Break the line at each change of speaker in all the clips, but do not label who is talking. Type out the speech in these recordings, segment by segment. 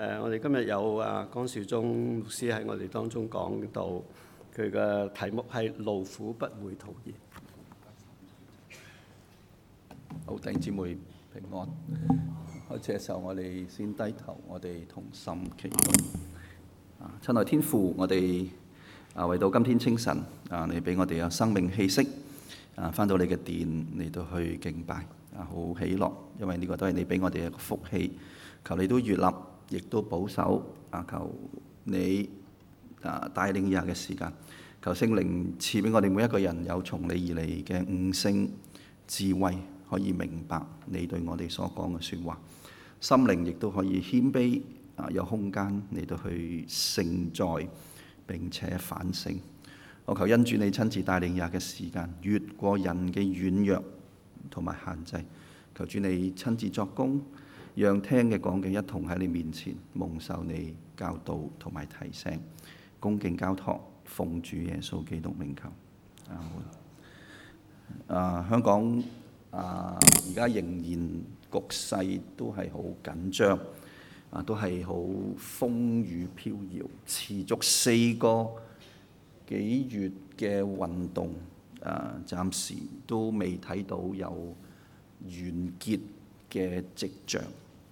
我哋今日有江少忠牧師喺我哋當中講到，佢嘅題目係勞苦不會徒然。
好，弟兄姊妹平安。開始嘅時候，我哋先低頭，我哋同心祈禱。親愛天父，我哋為到今天清晨你俾我哋有生命氣息返到你嘅殿嚟到去敬拜好喜樂，因為呢個都係你俾我哋一個福氣。求你都悅納，亦都保守求你帶領以下嘅時間，求聖靈賜俾我哋每一個人有從你而嚟嘅悟性智慧，可以明白你對我哋所講嘅説話，心靈亦都可以謙卑有空間嚟到去承載並且反省。我求恩主你親自帶領以下嘅時間，越過人嘅軟弱同埋限制，求主你親自作工，讓聽嘅講嘅一同喺你面前蒙受你教導同埋提醒，恭敬交託，奉主耶穌基督名求。香港而家仍然局勢都係好緊張，都係好風雨飄搖，持續4個幾月嘅運動，暫時都未睇到有完結嘅跡象。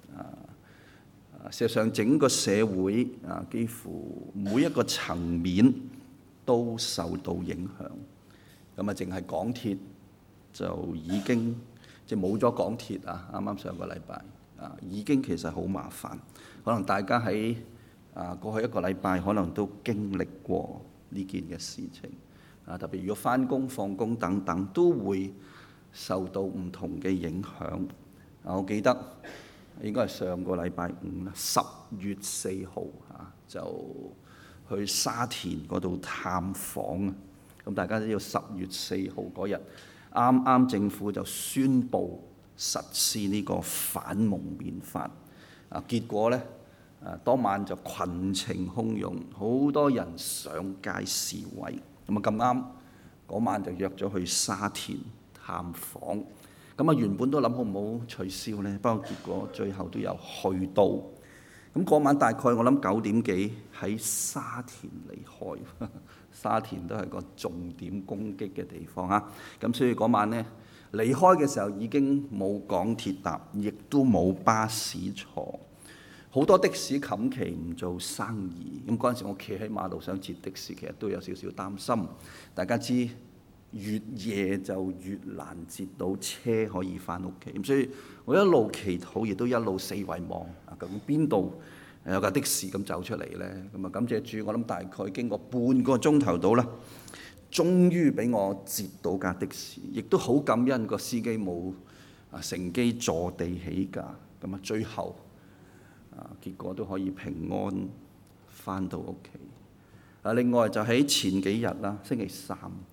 事實上，整個社會幾乎每一個層面都受到影響。咁淨係港鐵就已經冇咗港鐵啱啱上個禮拜已經其實好麻煩。可能大家喺過去一個禮拜可能都經歷過呢件嘅事情。特別如果返工放工等等都會受到唔同嘅影響。我記得應該係上個禮拜五啦，10月4號就去沙田嗰度探訪。咁大家都知道10月4號嗰日啱啱政府就宣布實施呢個反蒙面法。結果呢，當晚就群情洶湧，好多人上街示威。咁咁啱嗰晚就約咗去沙田探訪。原本都諗好唔好取消呢，不過結果最後都有去到。咁嗰晚大概我諗9點幾喺沙田離開。沙田都係個重點攻擊嘅地方咁所以嗰晚呢，離開嘅時候已經冇港鐵搭，亦都冇巴士坐，好多的士冚旗唔做生意。咁嗰陣時我企喺馬路上截的士，其實都有少少擔心。大家知越夜就越難截到車可以返屋企，咁所以我一路祈禱，亦都一路四圍望究竟邊度有架的士咁走出嚟呢？感謝主，我諗大概經過半個鐘頭到啦，終於俾我截到架的士，亦都好感恩個司機冇乘機坐地起價。最後結果都可以平安返到屋企。另外就喺前幾日啦，星期三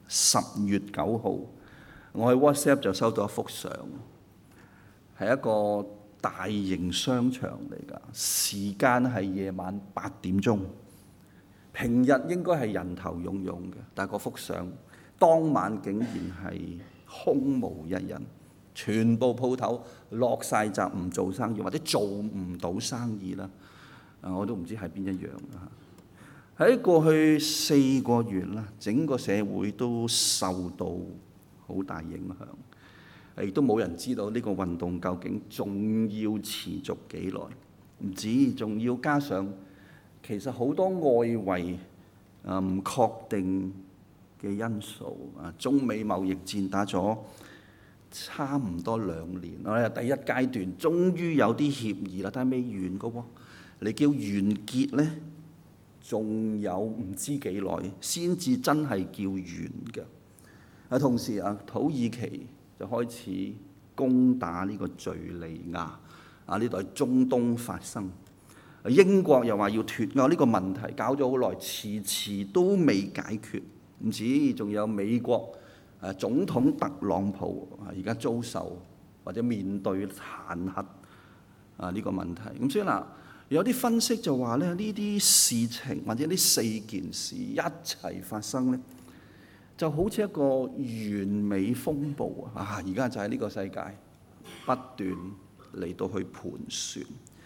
10月9號，我喺 WhatsApp 就收到一幅相，係一個大型商場嚟㗎，時間係夜晚8點鐘，平日應該係人頭湧湧嘅，但係嗰幅相當晚竟然係空無一人，全部鋪頭落晒閘唔做生意，或者做唔到生意啦。我都唔知係邊一樣啊！喺過去4個月啦，整個社會都受到好大影響，亦都冇人知道呢個運動究竟仲要持續幾耐，唔止，仲要加上其實好多外圍唔確定嘅因素。中美貿易戰打咗差唔多2年，我哋第一階段終於有啲協議啦，但係未完㗎喎。你叫完結呢？仲有唔知幾耐先至真係叫完嘅。同時土耳其就開始攻打呢個敍利亞。呢度係中東發生。英國又話要脫歐，呢個問題搞咗好耐，遲遲都未解決。唔止，仲有美國總統特朗普而家遭受或者面對彈劾呢個問題。咁所以有啲分析就話咧，呢啲事情或者呢4件事一齊發生咧，就好似一個完美風暴而家就喺呢個世界不斷嚟到去盤旋。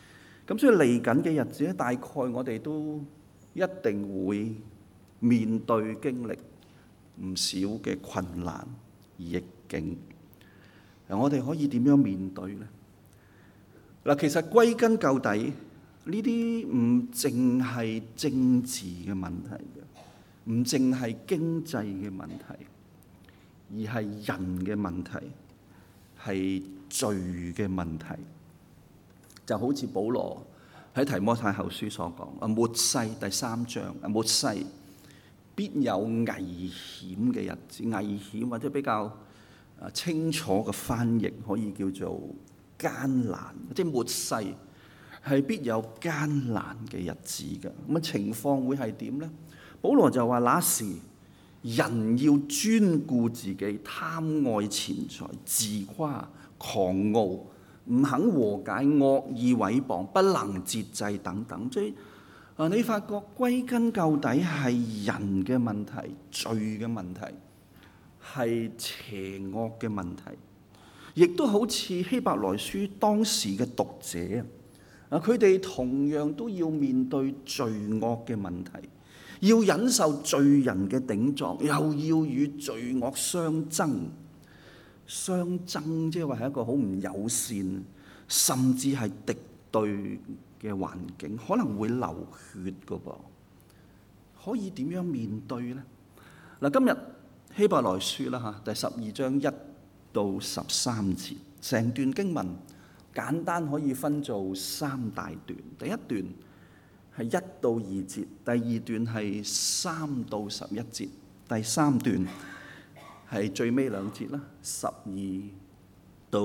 咁所以嚟緊嘅日子咧，大概我哋都一定會面對經歷唔少嘅困難逆境。我哋可以點樣面對呢？嗱，其實歸根究底，呢啲唔淨係政治嘅問題嘅，唔淨係經濟嘅問題，而係人嘅問題，係罪嘅問題。就好似保羅喺提摩太後書所講，末世第3章，末世必有危險嘅日子，危險或者比較清楚嘅翻譯可以叫做艱難，即係末世係必有艱難嘅日子嘅。咁啊情況會係點呢？保羅就話：那時人要專顧自己，貪愛錢財，自誇狂傲，唔肯和解，惡意毀謗，不能節制等等。即係你發覺歸根究底係人嘅問題，罪嘅問題，係邪惡嘅問題，亦都好似希伯來書當時嘅讀者佢哋同樣都要面對罪惡嘅問題，要忍受罪人嘅頂撞，又要與罪惡相爭。相爭即係話係一個好唔友善，甚至係敵對嘅環境，可能會流血㗎噃。可以點樣面對呢？嗱，今日希伯來書啦第12章1到13節，成段經文簡單可以分做3大段。第一段係1到2節，第二段係3到11節，第三段係最尾2節啦，12到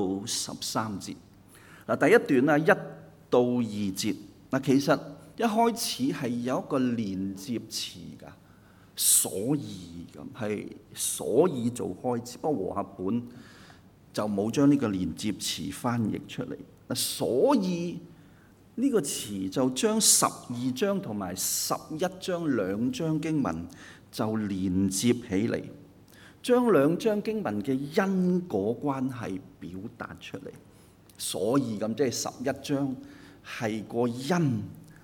13節。嗱，第一段1到2節，嗱，其實一開始係有一個連接詞㗎，所以咁係所以做開始，不過和合本就冇將呢個連接詞翻譯出嚟。所以呢個詞就將12章同埋11章2章經文就連接起嚟，將2章經文嘅因果關係表達出嚟。所以咁即係11章係個因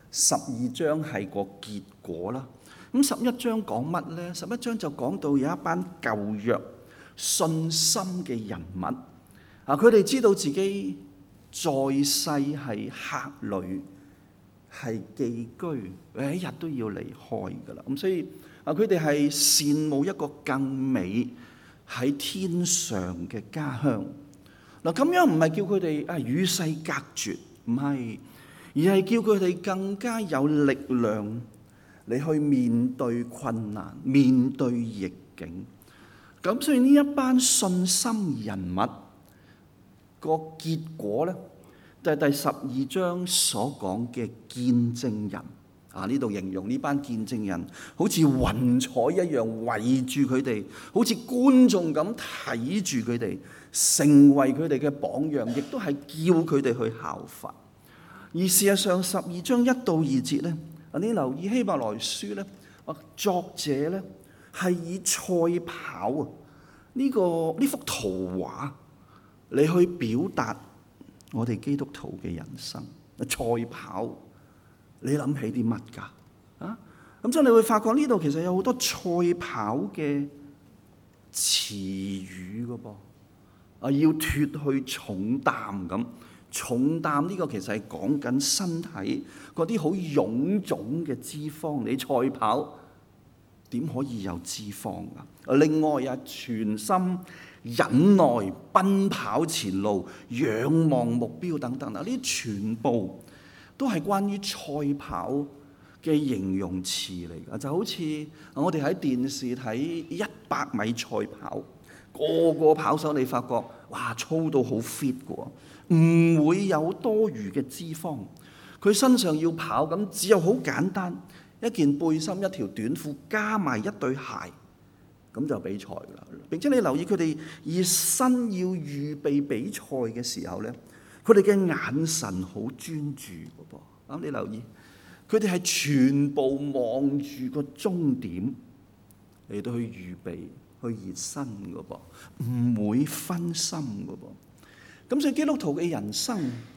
，12章係個結果啦。咁11章講乜呢？11章就講到有一班舊約信心嘅人物佢哋知道自己在世係客旅，係寄居，一日都要離開㗎啦。咁所以佢哋係羨慕一個更美喺天上嘅家鄉。嗱，咁樣唔係叫佢哋與世隔絕，唔係，而係叫佢哋更加有力量嚟去面對困難，面對逆境。咁所以呢一班信心人物個結果呢，就係第12章所講嘅見證人。呢度形容呢班見證人好似雲彩一樣圍住佢哋，好似觀眾咁睇住佢哋，成為佢哋嘅榜樣，亦都係叫佢哋去效法。而事實上12章1到2節呢，你留意希伯來書呢，作者呢係以賽跑呢幅圖畫嚟去表達我哋基督徒嘅人生。賽跑，你諗起啲乜㗎？咁所以你會發覺呢度其實有好多賽跑嘅詞語㗎噃。要脫去重擔咁，重擔呢個其實係講緊身體嗰啲好臃腫嘅脂肪。你賽跑點可以有脂肪㗎？另外全心忍耐奔跑前路，仰望目標等等。呢啲全部都係關於賽跑嘅形容詞嚟㗎。就好似我哋喺電視睇100米賽跑，個個跑手你發覺哇，操到好 fit 㗎喎，唔會有多餘嘅脂肪。佢身上要跑咁，只有好簡單一件背心、一條短褲，加埋一對鞋，咁就比賽啦。並且你留意佢哋熱身要預備比賽嘅時候咧，佢哋嘅眼神好專注㗎噃。你留意佢哋係全部望住個終點嚟到去預備去熱身㗎噃，唔會分心㗎噃。咁所以基督徒嘅人生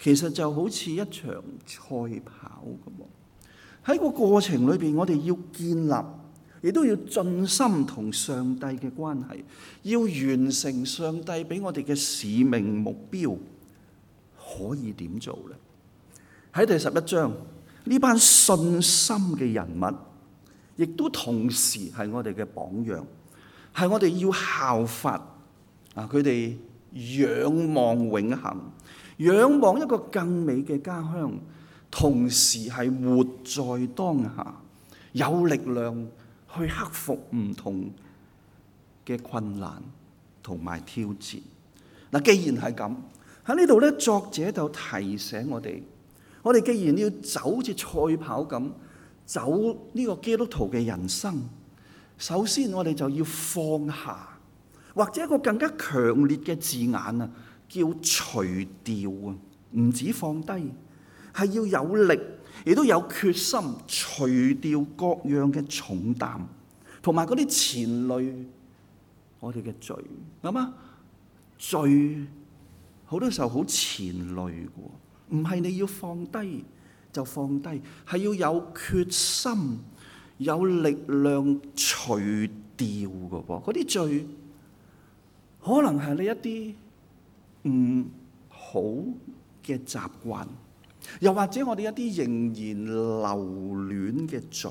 其實就好似一場賽跑咁。喺個過程裏邊，我哋要建立，亦都要盡心同上帝嘅關係，要完成上帝俾我哋嘅使命目標。可以點做呢？喺第11章，呢班信心嘅人物，亦都同時係我哋嘅榜樣，係我哋要效法啊！佢哋仰望永恆，仰望一個更美嘅家鄉，同時係活在當下，有力量去克服唔同嘅困難同埋挑戰。嗱，既然係咁，喺呢度咧，作者就提醒我哋既然要走似賽跑咁走呢個基督徒嘅人生，首先我哋就要放下，或者一個更加強烈嘅字眼啊，叫除掉啊，唔止放低，係要有力，亦都有決心除掉各樣嘅重擔，同埋嗰啲纏累我哋嘅罪，啱嘛？罪好多時候好纏累嘅，唔係你要放低就放低，係要有決心、有力量除掉嘅噃。嗰啲罪可能係你一啲唔好嘅習慣，又或者我哋一啲仍然留戀嘅罪。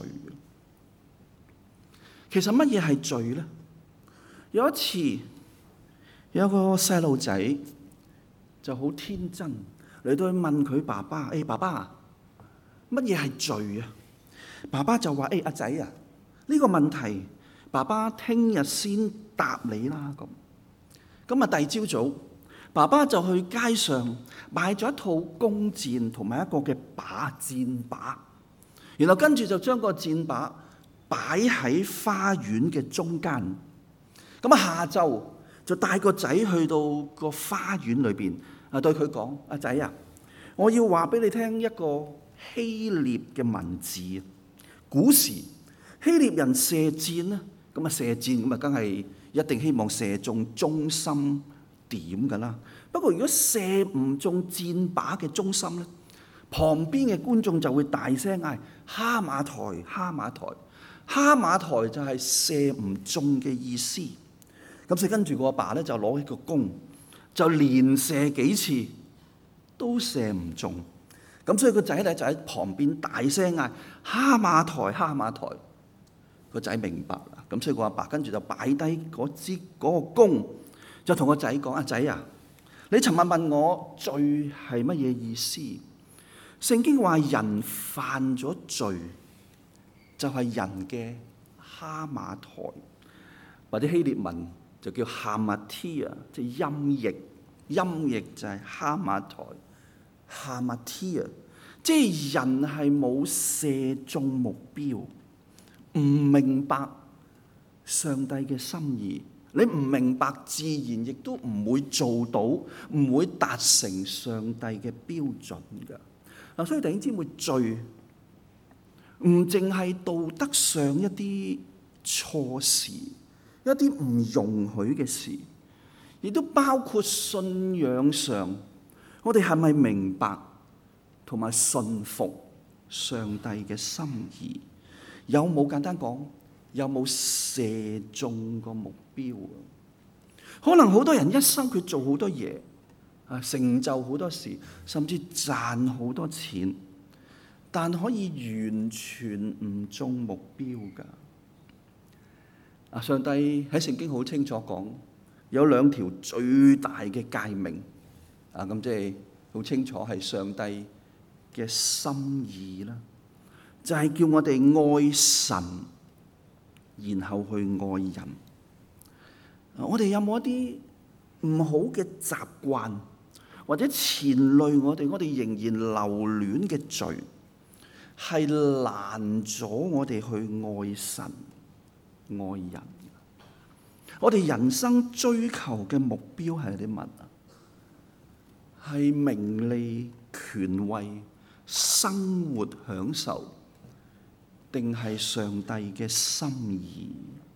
其實乜嘢係罪呢？有一次有個細路仔就好天真嚟到去問佢爸爸：爸爸，乜嘢係罪啊？爸爸就話：阿仔啊，呢個問題爸爸聽日先答你啦。咁啊，第二朝早，爸爸就去街上買咗一套弓箭同埋一個嘅箭靶，然後跟住就將個箭靶擺喺花園嘅中間。咁啊，下晝就帶個仔去到個花園裏邊啊，對佢講：阿仔啊，我要話俾你聽一個希臘嘅文字。古時希臘人射箭咧，咁啊射箭咁啊，梗係一定希望射中中心點噶啦。不過如果射唔中箭靶嘅中心咧，旁邊嘅觀眾就會大聲嗌：哈馬台，哈馬台。哈馬台就係射唔中嘅意思。咁所以跟住個阿爸咧就攞起個弓，就連射幾次都射唔中。咁所以個仔咧就喺旁邊大聲嗌：哈馬台，哈馬台。個仔明白啦。咁所以個阿爸跟住就擺低嗰個弓，就同個仔講：阿仔啊，你尋日問我罪係乜嘢意思？聖經話人犯咗罪，就係人嘅哈馬台，或者希臘文就叫哈馬提亞，即係音譯。音譯就係哈馬台。哈馬提亞，即係人係冇射中目標，唔明白上帝嘅心意。你唔明白，自然亦都唔會做到，唔會達成上帝嘅標準㗎。嗱，所以弟兄姊妹，罪唔淨係道德上一啲錯事，一啲唔容許嘅事，亦都包括信仰上，我哋係咪明白同埋信服上帝嘅心意？有冇簡單講，有冇射中個目標啊？可能好多人一生佢做好多嘢啊，成就好多事，甚至賺好多錢，但可以完全唔中目標㗎。啊，上帝喺聖經好清楚講，有兩條最大嘅誡命啊，咁即係好清楚係上帝嘅心意啦，就係叫我哋愛神，然後去愛人。我哋有冇一啲唔好嘅習慣，或者纏累我哋仍然留戀嘅罪，係攔咗我哋去愛神、愛人？我哋人生追求嘅目標係啲乜啊？係名利、權位、生活享受，定係上帝嘅心意？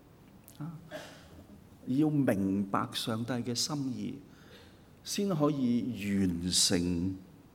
要明白上帝嘅心意，先可以完成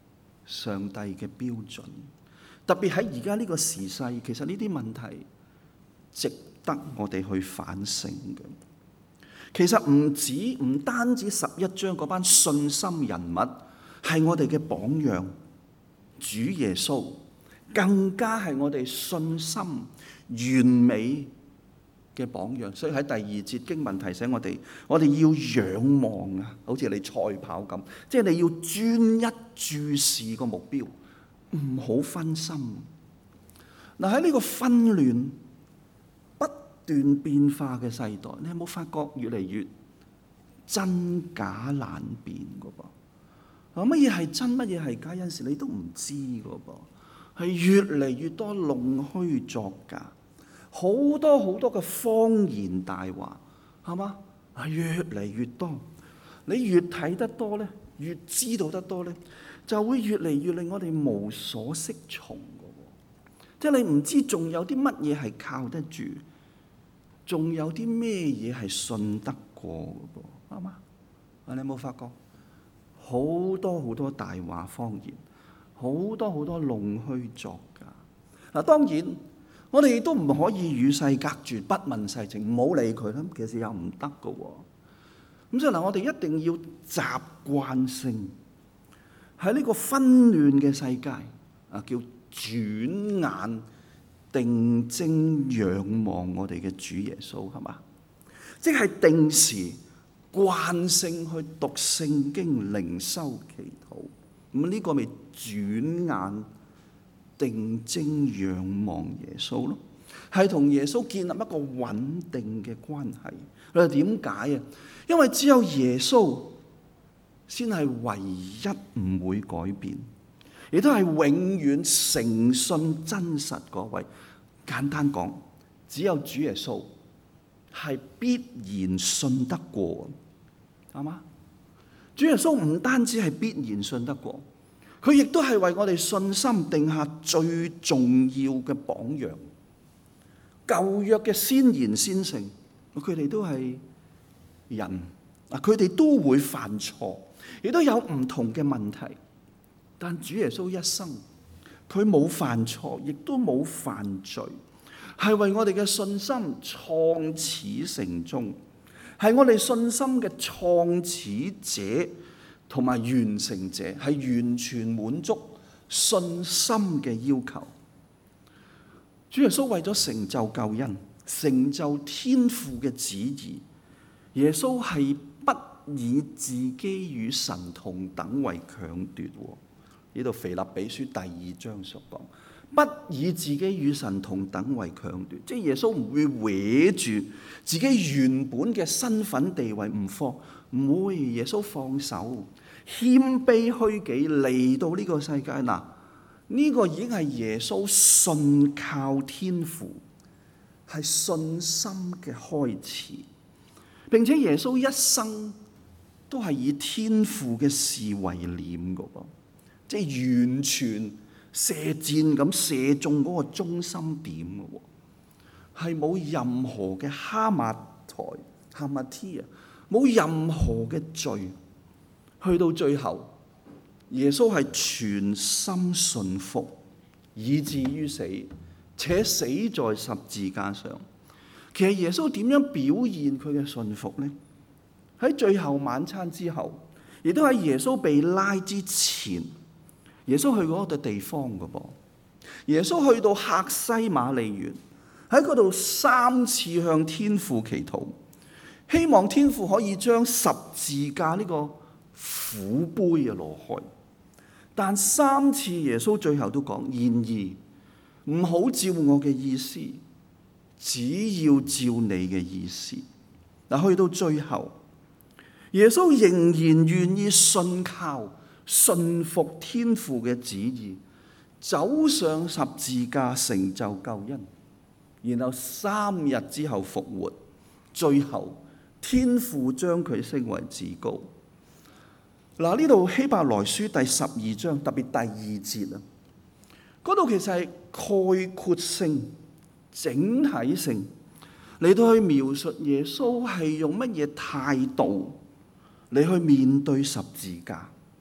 上帝嘅標準。特別喺而家呢個時勢，其實呢啲問題值得我哋去反省嘅。其實唔單止11章嗰班信心人物係我哋嘅榜樣，主耶穌更加係我哋信心完美嘅榜樣。所以喺第2節經文提醒我哋要仰望啊，好似你賽跑咁，即係你要專一注視個目標，唔好分心。嗱，喺呢個紛亂不斷變化嘅世代，你有冇發覺越嚟越真假難辨噶噃？乜嘢係真，乜嘢係假，有陣時你都唔知噶噃。係越嚟越多弄虛作假，好多好多嘅謊言大話，係嘛？係越嚟越多。你越睇得多咧，越知道得多咧，就會越嚟越令我哋無所適從噶。即係你唔知仲有啲乜嘢係靠得住，仲有啲咩嘢係信得過嘅噃，啱嘛？你有冇發覺好多好多大話謊言，好多好多弄虛作假？嗱，當然我哋亦都唔可以與世隔絕，不問世情，唔好理佢啦。其實又唔得嘅喎。咁所以嗱，我哋一定要習慣性喺呢個紛亂嘅世界啊，叫轉眼定睛仰望我哋嘅主耶穌，係嘛？即係定時慣性去讀聖經、靈修、祈禱。咁呢個咪轉眼定睛仰望耶穌咯？係同耶穌建立一個穩定嘅關係。佢話點解啊？因為只有耶穌先係唯一唔會改變，亦都係永遠誠信真實嗰位。簡單講，只有主耶穌係必然信得過，係嘛？主耶穌唔單止係必然信得過，佢亦都係為我哋信心定下最重要嘅榜樣。舊約嘅先賢先聖，佢哋都係人，佢哋都會犯錯，亦都有唔同嘅問題。但主耶穌一生，佢冇犯錯，亦都冇犯罪，係為我哋嘅信心創始成終，係我哋信心嘅創始者同埋完成者，係完全滿足信心嘅要求。主耶穌為咗成就救恩，成就天父嘅旨意，耶穌係不以自己與神同等為強奪。呢度腓立比書第2章所講，不以自己與神同等為強奪，即係耶穌唔會搲住自己原本嘅身份地位唔放，唔會。耶穌放手，謙卑虛己嚟到呢個世界。嗱，呢個已經係耶穌信靠天父，係信心嘅開始，並且耶穌一生都係以天父嘅事為念嘅噃。即係完全射箭咁射中嗰個中心點嘅喎，係冇任何嘅哈馬提啊，冇任何嘅罪。去到最後，耶穌係全心信服，以至於死，且死在十字架上。其實耶穌點樣表現佢嘅信服呢？喺最後晚餐之後，亦都喺耶穌被拉之前。耶穌去嗰個地方噶噃，耶穌去到客西馬尼園，喺嗰度3次向天父祈禱，希望天父可以將十字架呢個苦杯啊攞開。但3次耶穌最後都講：然而唔好照我嘅意思，只要照你嘅意思。嗱，去到最後，耶穌仍然願意信靠、信服天父嘅旨意，走上十字架成就救恩，然後3日之後復活，最後天父將佢升為至高。嗱，呢度希伯來書第12章，特別第2節啊，嗰度其實係概括性、整體性嚟到去描述耶穌係用乜嘢態度嚟去面對十字架。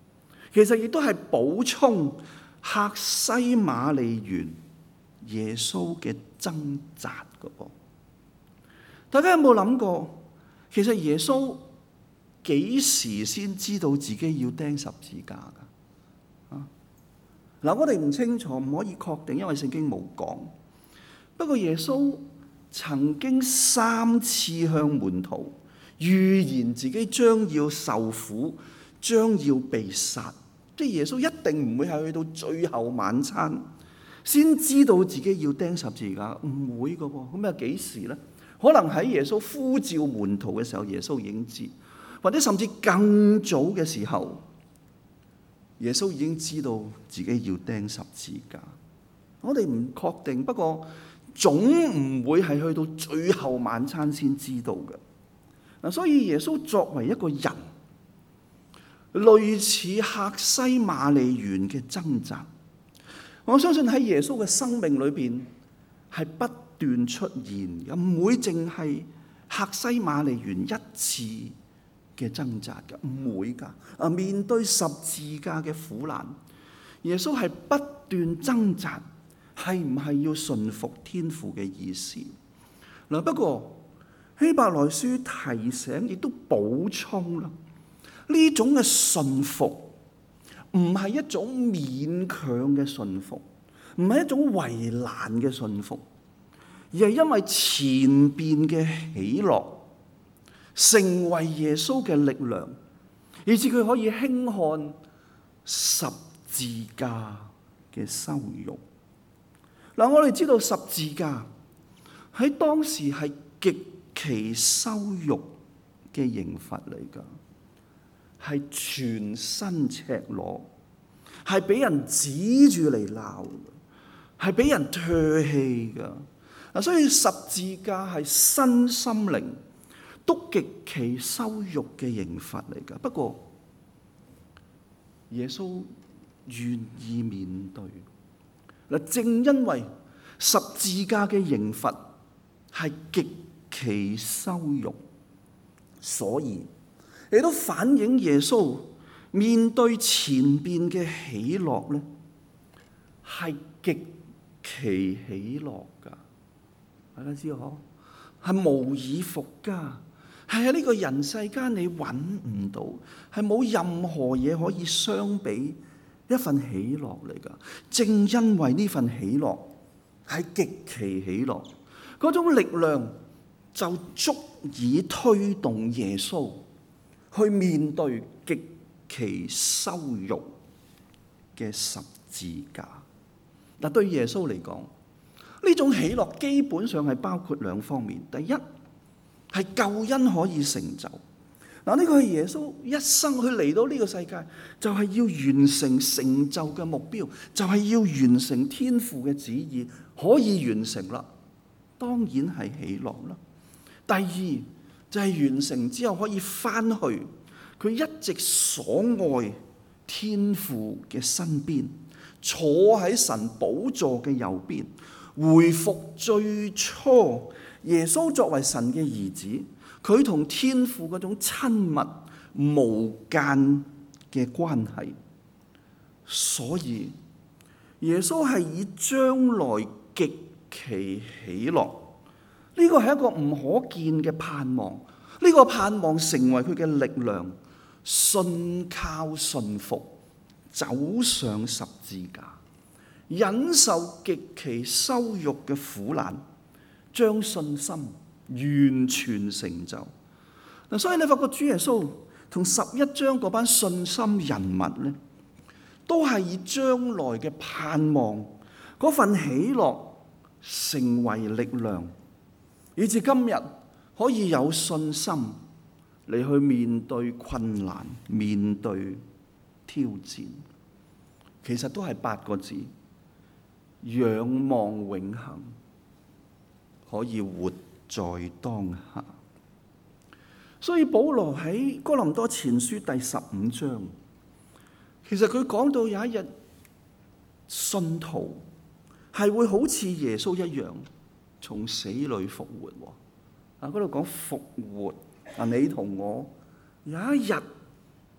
其實亦都係補充客西馬尼園耶穌嘅掙扎㗎噃。大家有冇諗過，其實耶穌幾時先知道自己要釘十字架㗎？嗱，我哋唔清楚，唔可以確定，因為聖經冇講。不過耶穌曾經3次向門徒預言自己將要受苦，將要被殺。即係耶穌一定唔會係去到最後晚餐先知道自己要釘十字架，唔會㗎喎。咁又幾時呢？可能喺耶穌呼召門徒嘅時候，耶穌已經知，或者甚至更早嘅時候，耶穌已經知道自己要釘十字架。我哋唔確定，不過總唔會係去到最後晚餐先知道嘅。嗱，所以耶穌作為一個人，類似客西馬尼園嘅掙扎，我相信喺耶穌嘅生命裏邊係不斷出現嘅，唔會淨係客西馬尼園一次嘅掙扎嘅，唔會㗎。面對十字架嘅苦難，耶穌係不斷掙扎，係唔係要順服天父嘅意思？嗱，不過希伯來書提醒，亦都補充啦，呢種嘅順服唔係一種勉強嘅順服，唔係一種為難嘅順服，而係因為前邊嘅喜樂成為耶穌嘅力量，以致佢可以輕看十字架嘅羞辱。嗱，我哋知道十字架喺當時係極其羞辱嘅刑罰嚟㗎，係全身赤裸，係俾人指住嚟鬧，係俾人唾棄㗎。所以十字架係身心靈都極其羞辱嘅刑罰嚟㗎。不過耶穌願意面對。嗱，正因為十字架嘅刑罰係極其羞辱，所以亦都反映耶穌面對前邊嘅喜樂咧，係極其喜樂噶。大家知嗬，係無以復加，係喺呢個人世間你揾唔到，係冇任何嘢可以相比一份喜樂嚟噶。正因為呢份喜樂係極其喜樂，嗰種力量就足以推動耶穌去面對極其羞辱嘅十字架。嗱，對耶穌嚟講，呢種喜樂基本上係包括兩方面。第一係救恩可以成就。嗱，呢個係耶穌一生佢嚟到呢個世界，就係要完成就嘅目標，就係要完成天父嘅旨意，可以完成啦，當然係喜樂啦。第二就係完成之後可以翻去佢一直所愛天父嘅身邊，坐喺神寶座嘅右邊，回復最初耶穌作為神嘅兒子，佢同天父嗰種親密無間嘅關係。所以耶穌係以將來極其喜樂，呢個係一個唔可見嘅盼望，呢個盼望成為佢嘅力量，信靠順服走上十字架，忍受極其羞辱嘅苦難，將信心完全成就。所以你發覺主耶穌同11章嗰班信心人物咧，都係以將來嘅盼望嗰份喜樂成為力量，以至今日可以有信心嚟去面對困難、面對挑戰。其實都係8個字：仰望永恆，可以活在當下。所以保羅喺哥林多前書第15章，其實佢講到有一日信徒係會好似耶穌一樣從死裏復活。嗰度講復活，你同我有一日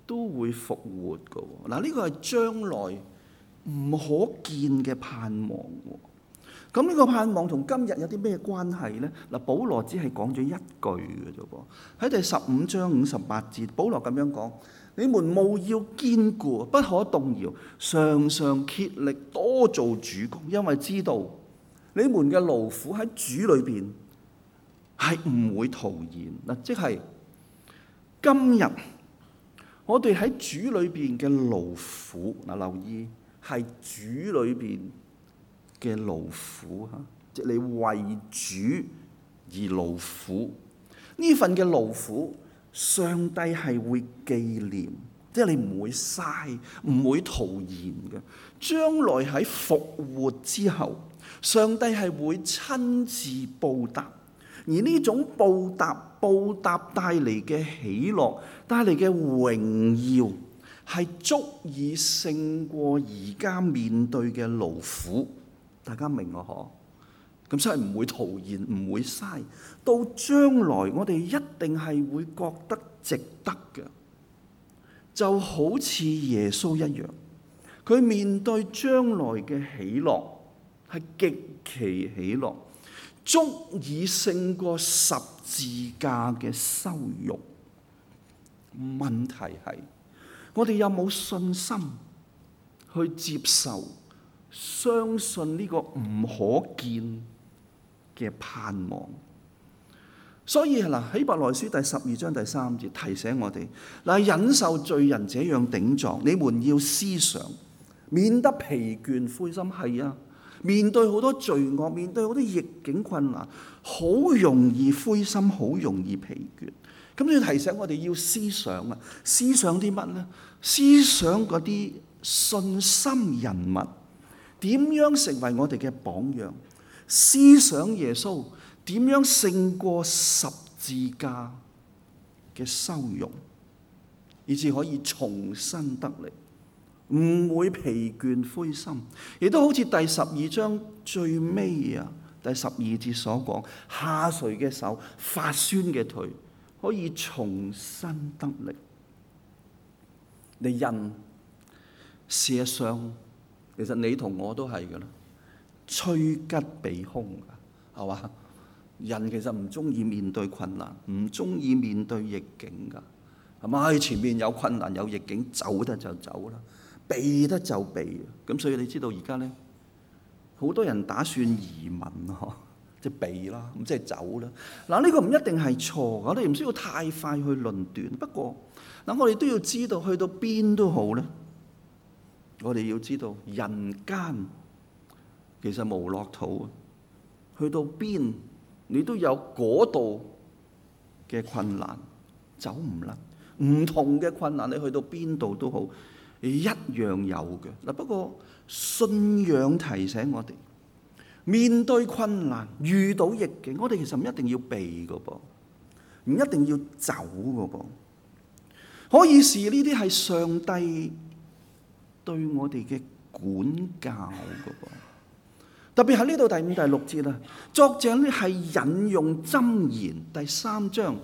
都會復活嘅喎。嗱，呢個係將來唔可見嘅盼望喎。咁呢個盼望同今日有啲咩關係呢？嗱，保羅只係講咗一句嘅啫噃。喺第15章58節，保羅咁樣講：你們務要堅固，不可動搖，常常竭力多做主工，因為知道你們嘅勞苦喺主裏邊係唔會徒然。嗱，即係今日我哋喺主裏邊嘅勞苦，嗱，留意係主裏邊嘅勞苦嚇，即係你為主而勞苦，呢份嘅勞苦，上帝係會紀念，即係你唔會嘥，唔會徒然嘅。將來喺復活之後，上帝係會親自報答，而呢種報答帶嚟嘅喜樂，帶嚟嘅榮耀，係足以勝過而家面對嘅勞苦。大家明我嗬？咁所以唔會徒然，唔會嘥。到將來我哋一定係會覺得值得嘅，就好似耶穌一樣，佢面對將來嘅喜樂係極其喜樂，足以勝過十字架嘅羞辱。問題係我哋有冇信心去接受？相信呢個唔可見嘅盼望，所以嗱，希伯來書第12章第3節提醒我哋嗱，忍受罪人這樣頂撞，你們要思想，免得疲倦灰心。係啊，面對好多罪惡，面對好多逆境困難，好容易灰心，好容易疲倦。咁要提醒我哋要思想啊，思想啲乜呢？思想嗰啲信心人物點樣成為我哋嘅榜樣？思想耶穌點樣勝過十字架嘅羞辱，以至可以重新得力，唔會疲倦灰心。亦都好似第12章最尾啊，第12節所講，下垂嘅手，發酸嘅腿，可以重新得力。你人事實上，其實你同我都係噶啦，趨吉避凶噶，係嘛？人其實唔中意面對困難，唔中意面對逆境噶，係咪？前面有困難有逆境，走得就走啦，避得就避。咁所以你知道而家咧，好多人打算移民嗬，即係避啦，咁即係走啦。嗱，呢個唔一定係錯，我哋唔需要太快去論斷。不過嗱，我哋都要知道，去到邊都好咧。我哋要知道人間其實無樂土，去到邊你都有嗰度嘅困難，走唔甩。唔同嘅困難，你去到邊度都好，一樣有嘅。嗱，不過信仰提醒我哋，面對困難、遇到逆境，我哋其實唔一定要避㗎噃，唔一定要走㗎噃，可以視呢啲係上帝對我哋嘅管教㗎噃。特別喺呢度第5、第6節啦，作者呢係引用箴言第3章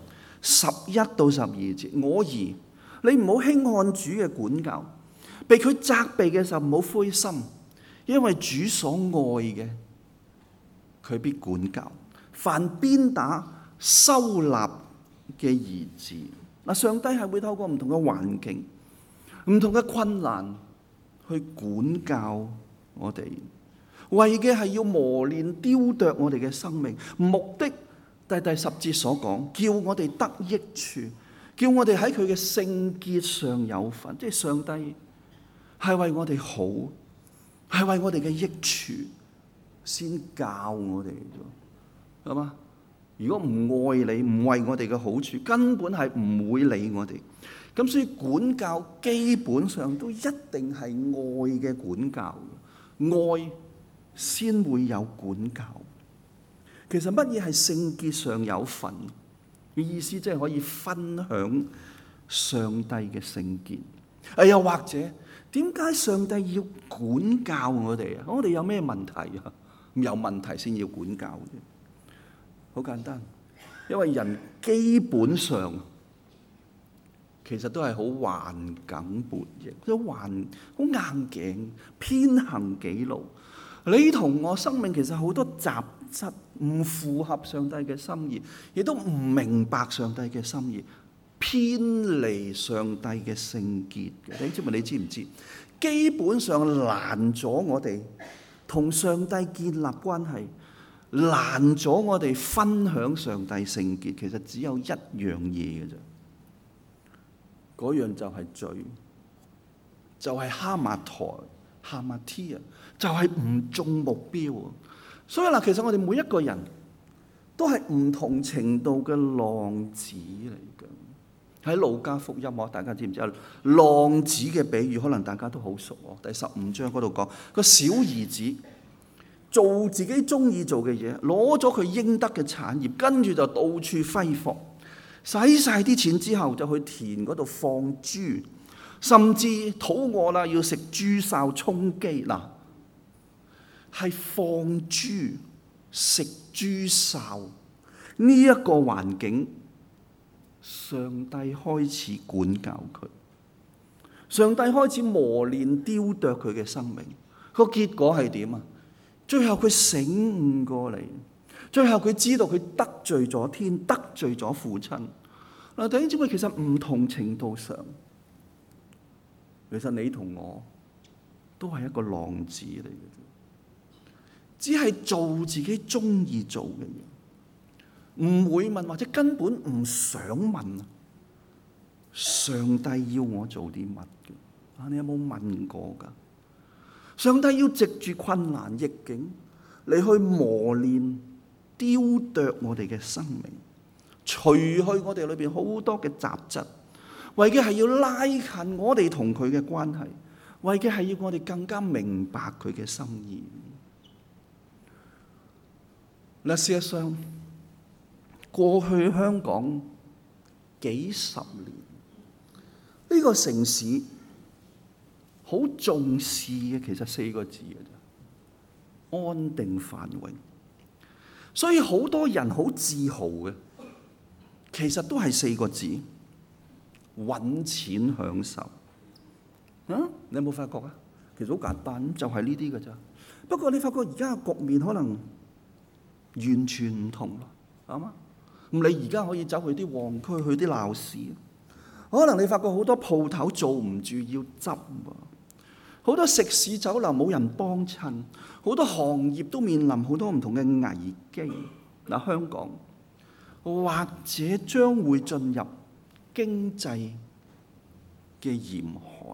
11到12節。我兒，你唔好輕看主嘅管教，被佢責備嘅時候唔好灰心，因為主所愛嘅，佢必管教。凡鞭打收納嘅兒子，嗱，上帝係會透過唔同嘅環境、唔同嘅困難去管教我哋。為嘅係要磨練雕琢我哋嘅生命，目的第10節所講，叫我哋得益處，叫我哋喺佢嘅聖潔上有份。即係上帝係為我哋好，係為我哋嘅益處先教我哋啫，係嘛？如果唔愛你，唔為我哋嘅好處，根本係唔會理我哋。咁所以管教基本上都一定係愛嘅管教，愛先會有管教。其實乜嘢係聖潔上有份嘅意思？即係可以分享上帝嘅聖潔。又或者點解上帝要管教我哋啊？我哋有咩問題啊？有問題先要管教嘅。好簡單，因為人基本上其實都係好頑梗悖逆，好硬頸，偏行己路。你同我生命其實好多雜質，唔符合上帝嘅心意，亦都唔明白上帝嘅心意，偏離上帝嘅聖潔嘅。弟兄姊妹，你知唔知？基本上攔咗我哋同上帝建立關係，攔咗我哋分享上帝聖潔，其實只有一樣嘢嘅啫。嗰樣就係罪，就係哈馬提亞，就係唔中目標。所以嗱，其實我哋每一個人都係唔同程度嘅浪子嚟嘅。喺路加福音，大家知唔知啊？浪子嘅比喻可能大家都好熟。第15章嗰度講個小兒子做自己中意做嘅嘢，攞咗佢應得嘅產業，跟住就到處揮霍，使晒啲錢之後就去田嗰度放豬，甚至肚餓啦要食豬潲充飢。嗱，係放豬食豬潲呢一個環境，上帝開始管教佢，上帝開始磨練雕琢佢嘅生命。個結果係點啊？最後佢醒悟過嚟，最後佢知道佢得罪咗天，得罪咗父親。嗱，弟兄姊妹，其實唔同程度上，其實你同我都係一個浪子嚟嘅，只係做自己中意做嘅嘢，唔會問或者根本唔想問上帝要我做啲乜嘅。你有冇問過㗎？上帝要藉住困難逆境嚟去磨練、雕琢我哋嘅生命，除去我哋裏邊好多嘅雜質，為嘅係要拉近我哋同佢嘅關係，為嘅係要我哋更加明白佢嘅心意。嗱，事實上，過去香港幾十年，呢個城市好重視嘅，其實4個字嘅啫，安定繁榮。所以好多人好自豪嘅，其實都係4個字：揾錢享受。你有冇發覺啊？其實好簡單，就係呢啲嘅咋。不過你發覺而家嘅局面可能完全唔同咯，係嘛？咁你而家可以走去啲旺區，去啲鬧市，可能你發覺好多鋪頭做唔住要執，好多食肆酒樓冇人幫襯，好多行業都面臨好多唔同嘅危機。嗱，香港或者將會進入經濟嘅嚴寒，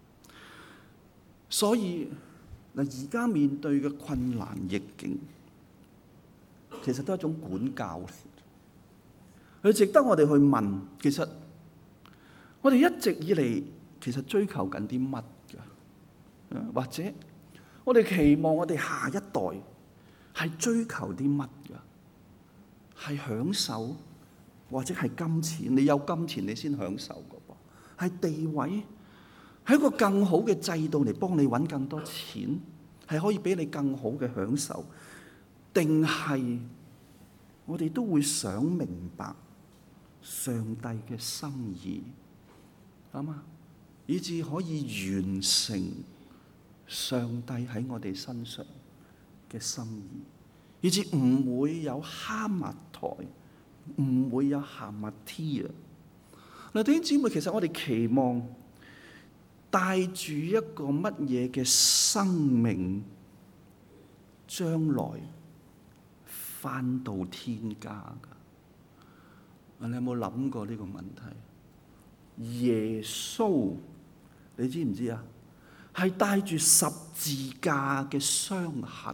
所以嗱，而家面對嘅困難逆境，其實都係一種管教嚟，佢值得我哋去問。其實我哋一直以嚟其實追求緊啲乜？或者我哋期望我哋下一代係追求啲乜㗎？係享受，或者係金錢？你有金錢你先享受㗎噃？係地位？係一個更好嘅制度嚟幫你揾更多錢？係可以俾你更好嘅享受？定係我哋都會想明白上帝嘅心意，啱嘛？以至可以完成上帝喺我哋身上嘅心意，以至唔會有哈密台，唔會有哈密 T 啊！嗱，弟兄姊妹，其實我哋期望帶住一個乜嘢嘅生命，將來返到天家㗎？你有冇諗過呢個問題？耶穌，你知唔知啊？係帶住十字架嘅傷痕，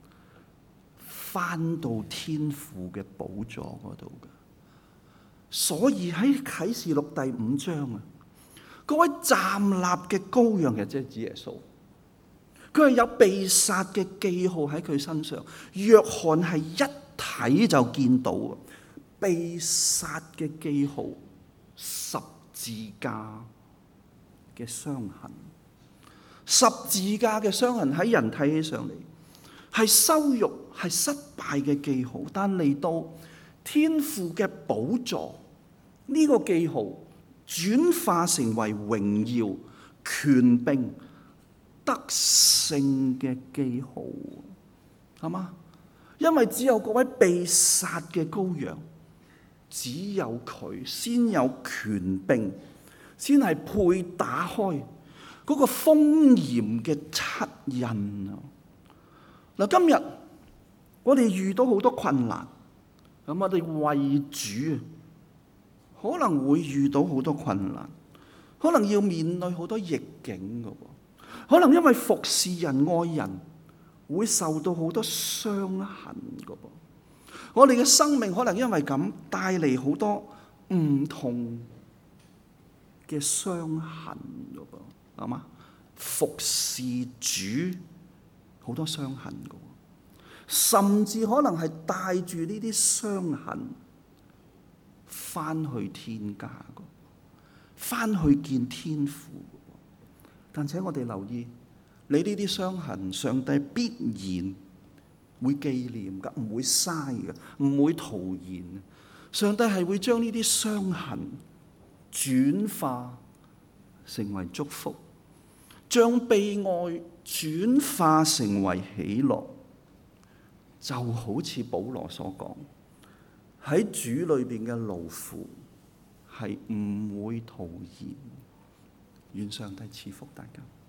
返到天父嘅寶座嗰度嘅。所以喺啟示錄第5章啊，嗰位站立嘅羔羊，即係指耶穌，佢係有被殺嘅記號喺佢身上。約翰係一睇就見到啊，被殺嘅記號，十字架嘅傷痕。十字架嘅傷痕喺人睇起上嚟係羞辱、係失敗嘅記號，但嚟到天父嘅寶座，呢個記號轉化成為榮耀、權柄、得勝嘅記號，係嘛？因為只有嗰位被殺嘅羔羊，只有佢先有權柄，先係配打開嗰個豐嚴嘅七印啊！嗱，今日我哋遇到好多困難，咁我哋為主可能會遇到好多困難，可能要面對好多逆境㗎，可能因為服侍人愛人會受到好多傷痕㗎。我哋嘅生命可能因為咁帶嚟好多唔同嘅傷痕㗎噃，係嘛？服侍主好多傷痕㗎，甚至可能係帶住呢啲傷痕翻去天家㗎，翻去見天父。但請我哋留意，你呢啲傷痕，上帝必然會紀念㗎，唔會嘥㗎，唔會徒然。上帝係會將呢啲傷痕轉化成為祝福，將悲哀轉化成為喜樂。就好似保羅所講，喺主裏邊嘅勞苦係唔會徒然。願上帝賜福大家。